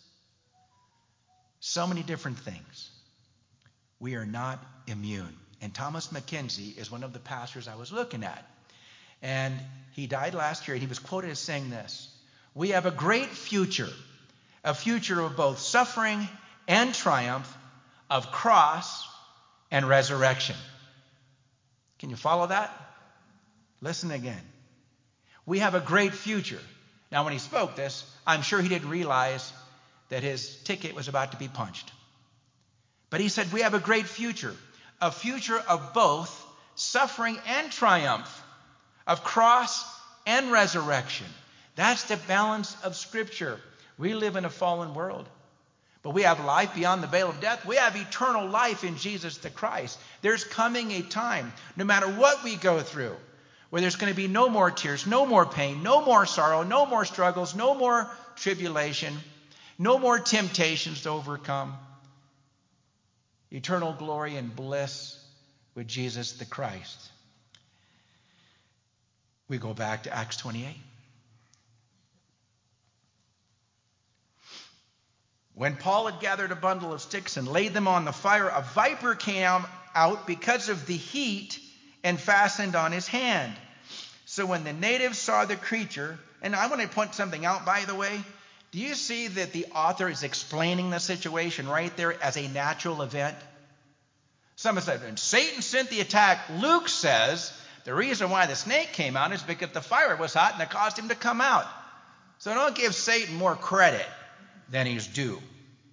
so many different things. We are not immune. And Thomas McKenzie is one of the pastors I was looking at. And he died last year, and he was quoted as saying this: "We have a great future, a future of both suffering and triumph, of cross and resurrection." Can you follow that? Listen again. We have a great future. Now, when he spoke this, I'm sure he didn't realize that his ticket was about to be punched. But he said, we have a great future, a future of both suffering and triumph, of cross and resurrection. That's the balance of Scripture. We live in a fallen world, but we have life beyond the veil of death. We have eternal life in Jesus the Christ. There's coming a time, no matter what we go through, where there's going to be no more tears, no more pain, no more sorrow, no more struggles, no more tribulation, no more temptations to overcome. Eternal glory and bliss with Jesus the Christ. We go back to Acts twenty-eight. When Paul had gathered a bundle of sticks and laid them on the fire, a viper came out because of the heat and fastened on his hand. So when the natives saw the creature, and I want to point something out, by the way. Do you see that the author is explaining the situation right there as a natural event? Someone said, and Satan sent the attack. Luke says the reason why the snake came out is because the fire was hot and it caused him to come out. So don't give Satan more credit than he's due.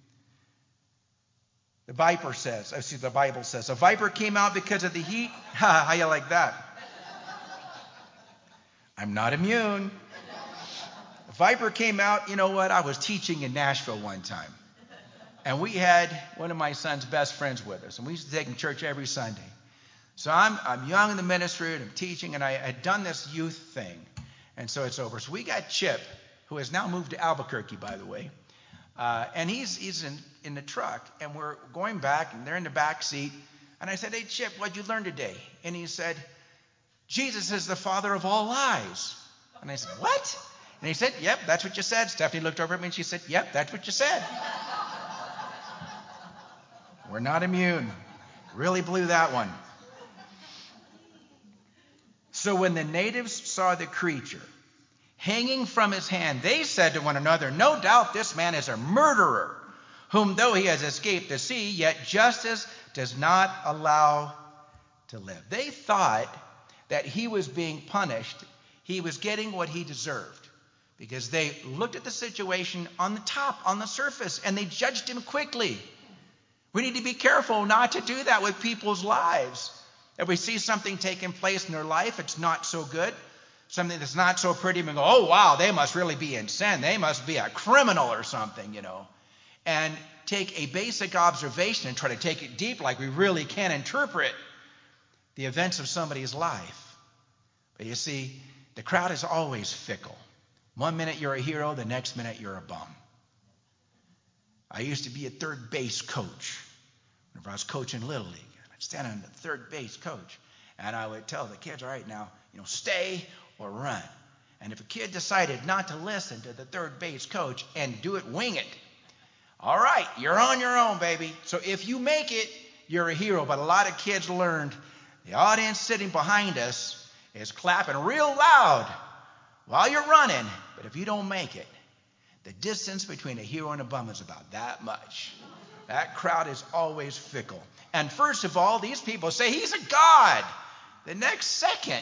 The viper says, I see the Bible says, a viper came out because of the heat. How you like that? I'm not immune. A viper came out. You know what? I was teaching in Nashville one time. And we had one of my son's best friends with us. And we used to take him to church every Sunday. So I'm, I'm young in the ministry and I'm teaching. And I had done this youth thing. And so it's over. So we got Chip, who has now moved to Albuquerque, by the way. Uh, and he's he's in, in the truck. And we're going back. And they're in the back seat. And I said, hey, Chip, what'd you learn today? And he said, Jesus is the father of all lies. And I said, what? And he said, yep, that's what you said. Stephanie looked over at me and she said, yep, that's what you said. We're not immune. Really blew that one. So when the natives saw the creature hanging from his hand, they said to one another, no doubt this man is a murderer. whom though he has escaped the sea, yet justice does not allow to live. They thought that he was being punished. He was getting what he deserved because they looked at the situation on the top, on the surface, and they judged him quickly. We need to be careful not to do that with people's lives. If we see something taking place in their life, it's not so good, something that's not so pretty, and we go, oh, wow, they must really be in sin. They must be a criminal or something, you know. And take a basic observation and try to take it deep like we really can interpret the events of somebody's life. But you see, the crowd is always fickle. One minute you're a hero, the next minute you're a bum. I used to be a third base coach. Whenever I was coaching Little League, I'd stand on the third base coach, and I would tell the kids, all right, now, you know, stay or run. And if a kid decided not to listen to the third base coach and do it, wing it, all right, you're on your own, baby. So if you make it, you're a hero. But a lot of kids learned the audience sitting behind us is clapping real loud while you're running. But if you don't make it, the distance between a hero and a bum is about that much. That crowd is always fickle. And first of all, these people say he's a god. The next second,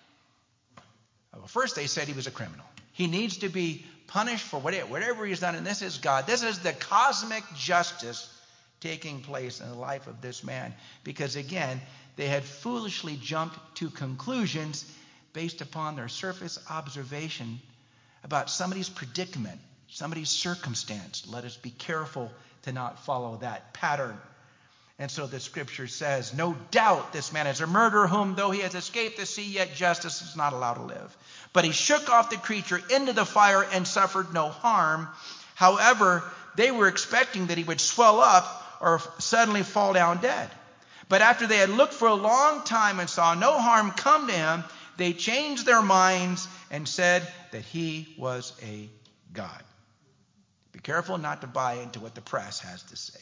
well, first they said he was a criminal. He needs to be punished for whatever he's done, and this is God. This is the cosmic justice taking place in the life of this man. Because again, they had foolishly jumped to conclusions based upon their surface observation about somebody's predicament, somebody's circumstance. Let us be careful to not follow that pattern. And so the scripture says, no doubt this man is a murderer, whom though he has escaped the sea, yet justice is not allowed to live. But he shook off the creature into the fire and suffered no harm. However, they were expecting that he would swell up or suddenly fall down dead. But after they had looked for a long time and saw no harm come to him, they changed their minds and said that he was a god. Be careful not to buy into what the press has to say.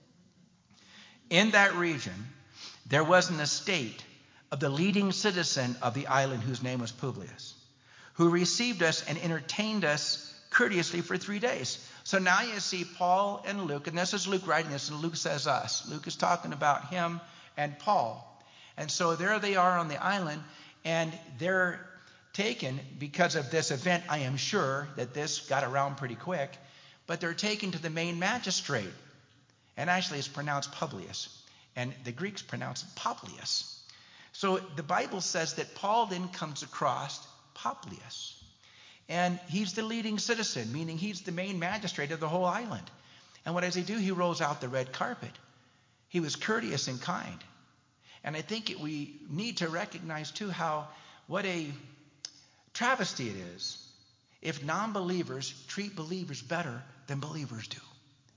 In that region, there was an estate of the leading citizen of the island, whose name was Publius, who received us and entertained us courteously for three days. So now you see Paul and Luke, and this is Luke writing this, and Luke says us. Luke is talking about him and Paul. And so there they are on the island, and they're taken because of this event. I am sure that this got around pretty quick, but they're taken to the main magistrate. And actually it's pronounced Publius, and the Greeks pronounce it Publius. So the Bible says that Paul then comes across Publius, and he's the leading citizen, meaning he's the main magistrate of the whole island. And what does he do? He rolls out the red carpet. He was courteous and kind. And I think it, we need to recognize too how what a travesty it is if non-believers treat believers better than believers do.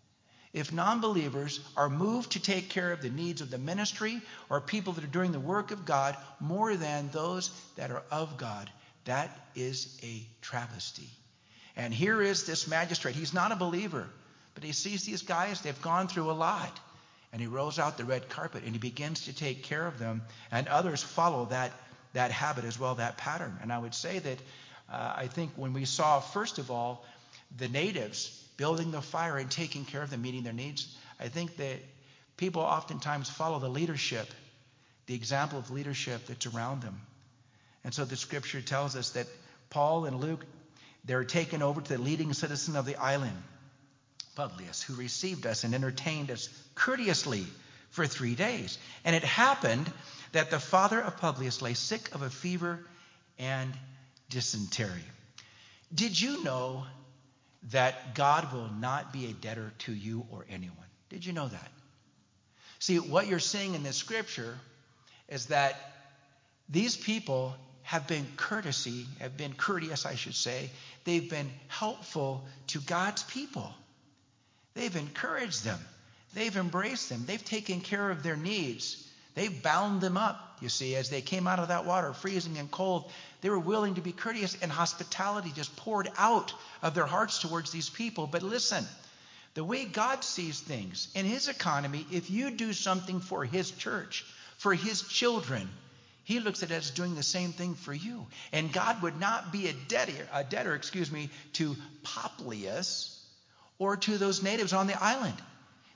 If non-believers are moved to take care of the needs of the ministry or people that are doing the work of God more than those that are of God, that is a travesty. And here is this magistrate. He's not a believer, but he sees these guys. They've gone through a lot. And he rolls out the red carpet and he begins to take care of them. And others follow that, that habit as well, that pattern. And I would say that uh, I think when we saw, first of all, the natives building the fire and taking care of them, meeting their needs, I think that people oftentimes follow the leadership, the example of leadership that's around them. And so the scripture tells us that Paul and Luke, they're taken over to the leading citizen of the island, Publius, who received us and entertained us courteously for three days. And it happened that the father of Publius lay sick of a fever and dysentery. Did you know that God will not be a debtor to you or anyone? Did you know that? See, what you're seeing in this scripture is that these people have been courtesy, have been courteous, I should say. They've been helpful to God's people. They've encouraged them. They've embraced them. They've taken care of their needs. They've bound them up, you see, as they came out of that water, freezing and cold. They were willing to be courteous, and hospitality just poured out of their hearts towards these people. But listen, the way God sees things in his economy, if you do something for his church, for his children, he looks at it as doing the same thing for you. And God would not be a debtor, a debtor, excuse me, to Publius or to those natives on the island.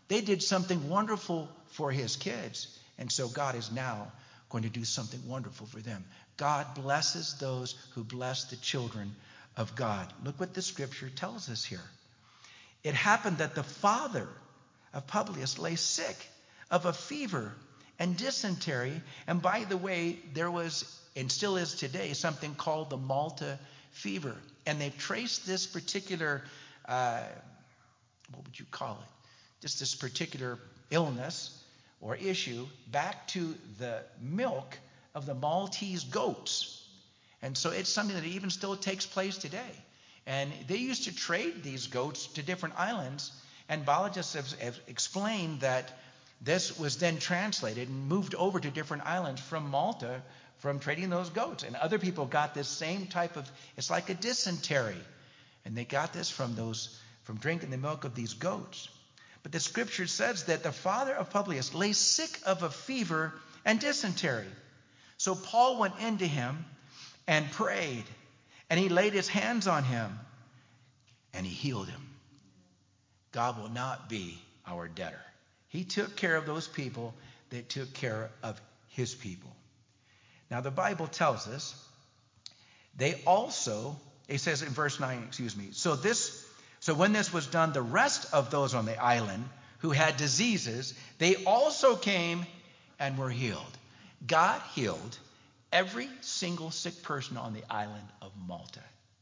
They did something wonderful for his kids. And so God is now going to do something wonderful for them. God blesses those who bless the children of God. Look what the scripture tells us here. It happened that the father of Publius lay sick of a fever and dysentery. And by the way, there was, and still is today, something called the Malta fever. And they've traced this particular, uh, what would you call it? Just this particular illness or issue back to the milk of the Maltese goats. And so it's something that even still takes place today. And they used to trade these goats to different islands. And biologists have, have explained that this was then translated and moved over to different islands from Malta from trading those goats. And other people got this same type of, it's like a dysentery. And they got this from those, from drinking the milk of these goats. But the scripture says that the father of Publius lay sick of a fever and dysentery. So Paul went into him and prayed, and he laid his hands on him, and he healed him. God will not be our debtor. He took care of those people that took care of his people. Now the Bible tells us they also, it says in verse nine, excuse me, so this So when this was done, the rest of those on the island who had diseases, they also came and were healed. God healed every single sick person on the island of Malta.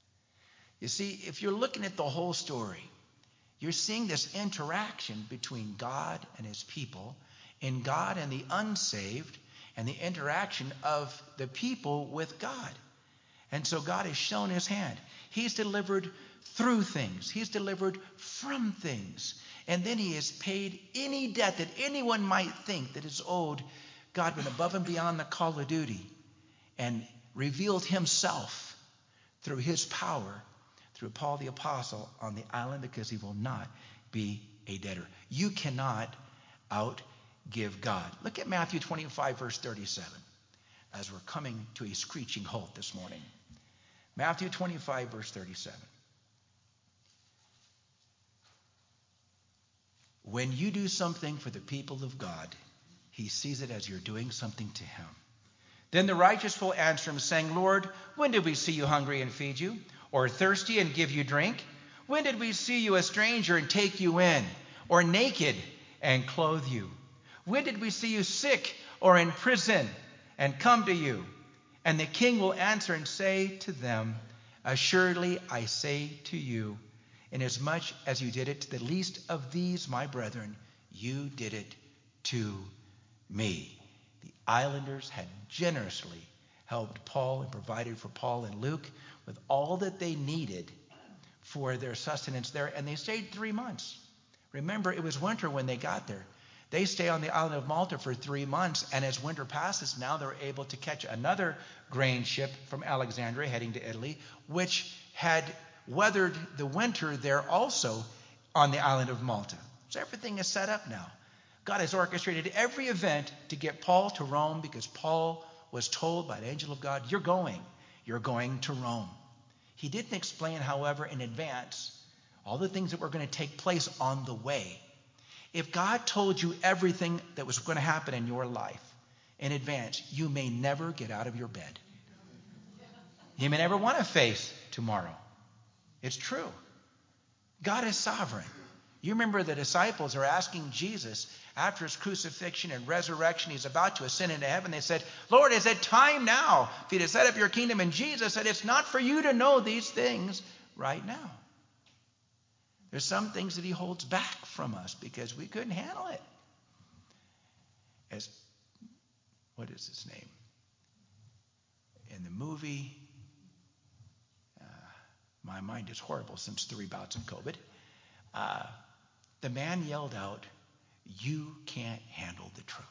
You see, if you're looking at the whole story, you're seeing this interaction between God and his people, and God and the unsaved, and the interaction of the people with God. And so God has shown his hand. He's delivered through things. He's delivered from things. And then he has paid any debt that anyone might think that is owed. God went above and beyond the call of duty and revealed himself through his power, through Paul the Apostle on the island, because he will not be a debtor. You cannot outgive God. Look at Matthew twenty-five, verse thirty-seven, as we're coming to a screeching halt this morning. Matthew twenty-five, verse thirty-seven. When you do something for the people of God, he sees it as you're doing something to him. Then the righteous will answer him, saying, Lord, when did we see you hungry and feed you, or thirsty and give you drink? When did we see you a stranger and take you in, or naked and clothe you? When did we see you sick or in prison and come to you? And the king will answer and say to them, assuredly I say to you, inasmuch as you did it to the least of these, my brethren, you did it to me. The islanders had generously helped Paul and provided for Paul and Luke with all that they needed for their sustenance there. And they stayed three months. Remember, it was winter when they got there. They stay on the island of Malta for three months. And as winter passes, now they're able to catch another grain ship from Alexandria heading to Italy, which had weathered the winter there also on the island of Malta. So everything is set up now. God has orchestrated every event to get Paul to Rome, because Paul was told by the angel of God, you're going, you're going to Rome. He didn't explain, however, in advance all the things that were going to take place on the way. If God told you everything that was going to happen in your life in advance, you may never get out of your bed. You may never want to face tomorrow. It's true. God is sovereign. You remember the disciples are asking Jesus after his crucifixion and resurrection, he's about to ascend into heaven. They said, Lord, is it time now for you to set up your kingdom? And Jesus said, it's not for you to know these things right now. There's some things that he holds back from us because we couldn't handle it. As, what is his name? In the movie, uh, my mind is horrible since three bouts of COVID. Uh, the man yelled out, you can't handle the truth.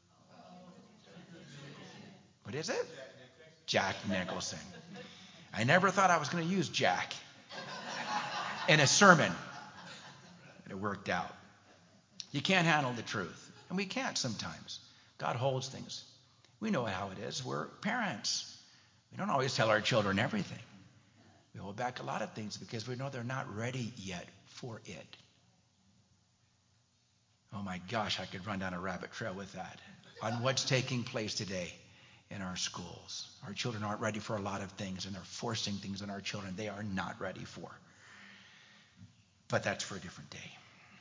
What is it? Jack Nicholson. I never thought I was going to use Jack in a sermon. It worked out. You can't handle the truth. And we can't sometimes. God holds things. We know how it is. We're parents. We don't always tell our children everything. We hold back a lot of things because we know they're not ready yet for it. Oh my gosh, I could run down a rabbit trail with that on what's taking place today in our schools. Our children aren't ready for a lot of things, and they're forcing things on our children they are not ready for. But that's for a different day.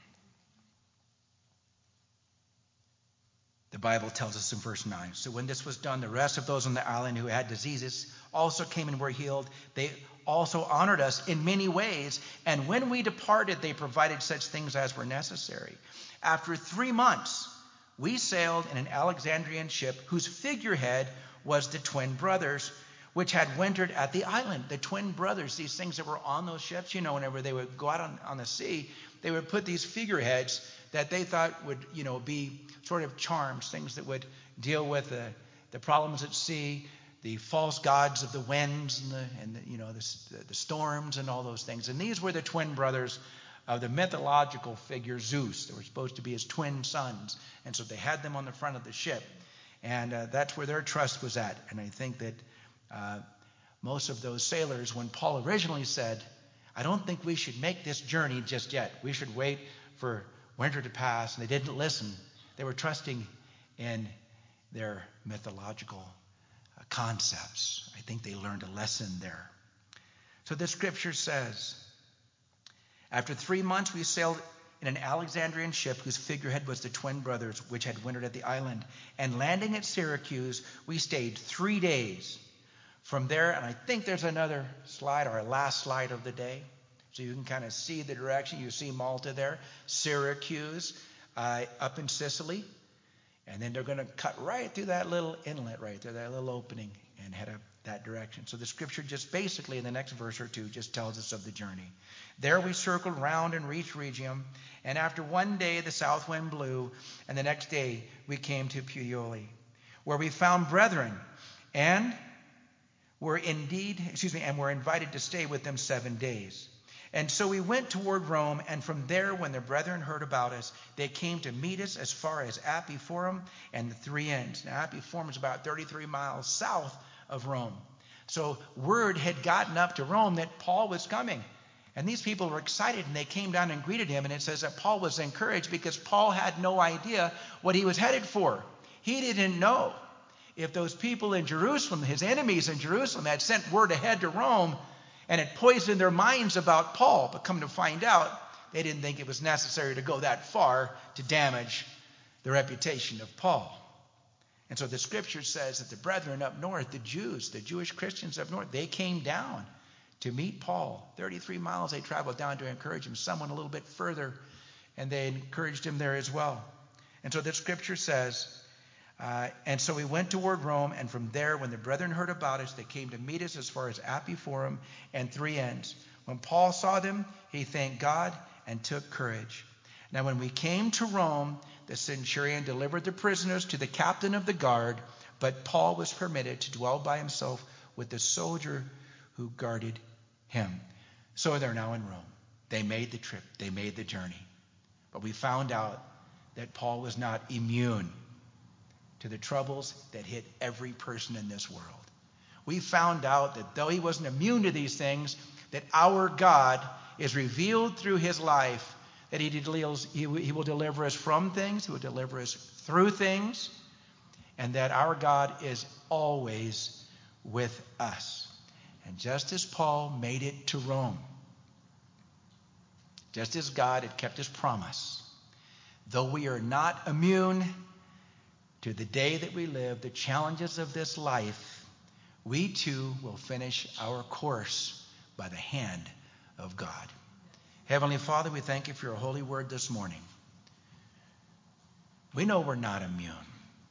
The Bible tells us in verse nine, so when this was done, the rest of those on the island who had diseases also came and were healed. They also honored us in many ways, and when we departed, they provided such things as were necessary. After three months, we sailed in an Alexandrian ship whose figurehead was the twin brothers, which had wintered at the island. The twin brothers, these things that were on those ships, you know, whenever they would go out on, on the sea, they would put these figureheads that they thought would, you know, be sort of charms, things that would deal with the, the problems at sea, the false gods of the winds and the, and the you know, the, the storms and all those things. And these were the twin brothers of the mythological figure Zeus. They were supposed to be his twin sons. And so they had them on the front of the ship. And uh, that's where their trust was at. And I think that uh, most of those sailors, when Paul originally said, I don't think we should make this journey just yet. We should wait for winter to pass. And they didn't listen. They were trusting in their mythological uh, concepts. I think they learned a lesson there. So the scripture says, after three months we sailed in an Alexandrian ship whose figurehead was the twin brothers, which had wintered at the island. And landing at Syracuse, we stayed three days. From there, and I think there's another slide, our last slide of the day, so you can kind of see the direction. You see Malta there, Syracuse, uh, up in Sicily. And then they're going to cut right through that little inlet right there, that little opening, and head up that direction. So the scripture just basically in the next verse or two just tells us of the journey. There we circled round and reached Rhegium, and after one day the south wind blew, and the next day we came to Puteoli, where we found brethren, and were indeed, excuse me, and were invited to stay with them seven days. And so we went toward Rome, and from there, when the brethren heard about us, they came to meet us as far as Appii Forum and the Three Inns. Now, Appii Forum is about thirty-three miles south of Rome. So word had gotten up to Rome that Paul was coming. And these people were excited, and they came down and greeted him. And it says that Paul was encouraged because Paul had no idea what he was headed for. He didn't know if those people in Jerusalem, his enemies in Jerusalem, had sent word ahead to Rome and had poisoned their minds about Paul. But come to find out, they didn't think it was necessary to go that far to damage the reputation of Paul. And so the scripture says that the brethren up north, the Jews, the Jewish Christians up north, they came down to meet Paul. thirty-three miles they traveled down to encourage him. Some went a little bit further, and they encouraged him there as well. And so the scripture says, Uh, and so we went toward Rome, and from there, when the brethren heard about us, they came to meet us as far as Appii Forum and Three Inns. When Paul saw them, he thanked God and took courage. Now, when we came to Rome, the centurion delivered the prisoners to the captain of the guard, but Paul was permitted to dwell by himself with the soldier who guarded him. So they're now in Rome. They made the trip. They made the journey. But we found out that Paul was not immune to the troubles that hit every person in this world. We found out that though he wasn't immune to these things, that our God is revealed through his life, that he, deals, he, he will deliver us from things, he will deliver us through things, and that our God is always with us. And just as Paul made it to Rome, just as God had kept his promise, though we are not immune to the day that we live, the challenges of this life, we too will finish our course by the hand of God. Heavenly Father, we thank you for your holy word this morning. We know we're not immune.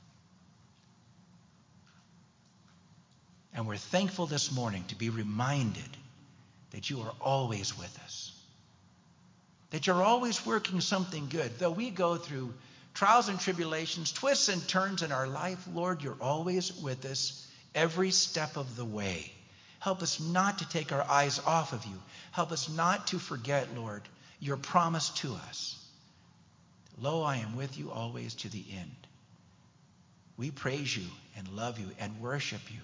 And we're thankful this morning to be reminded that you are always with us, that you're always working something good. Though we go through trials and tribulations, twists and turns in our life, Lord, you're always with us every step of the way. Help us not to take our eyes off of you. Help us not to forget, Lord, your promise to us. Lo, I am with you always to the end. We praise you and love you and worship you.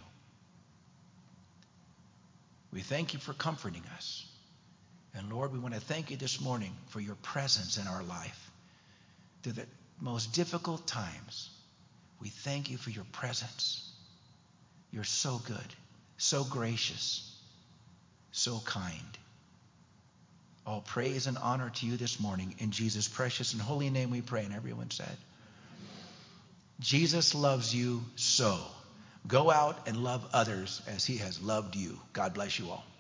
We thank you for comforting us. And Lord, we want to thank you this morning for your presence in our life. through the most difficult times. We thank you for your presence. You're so good, so gracious, so kind. All praise and honor to you this morning. In Jesus' precious and holy name we pray. And everyone said, Jesus loves you so. Go out and love others as he has loved you. God bless you all.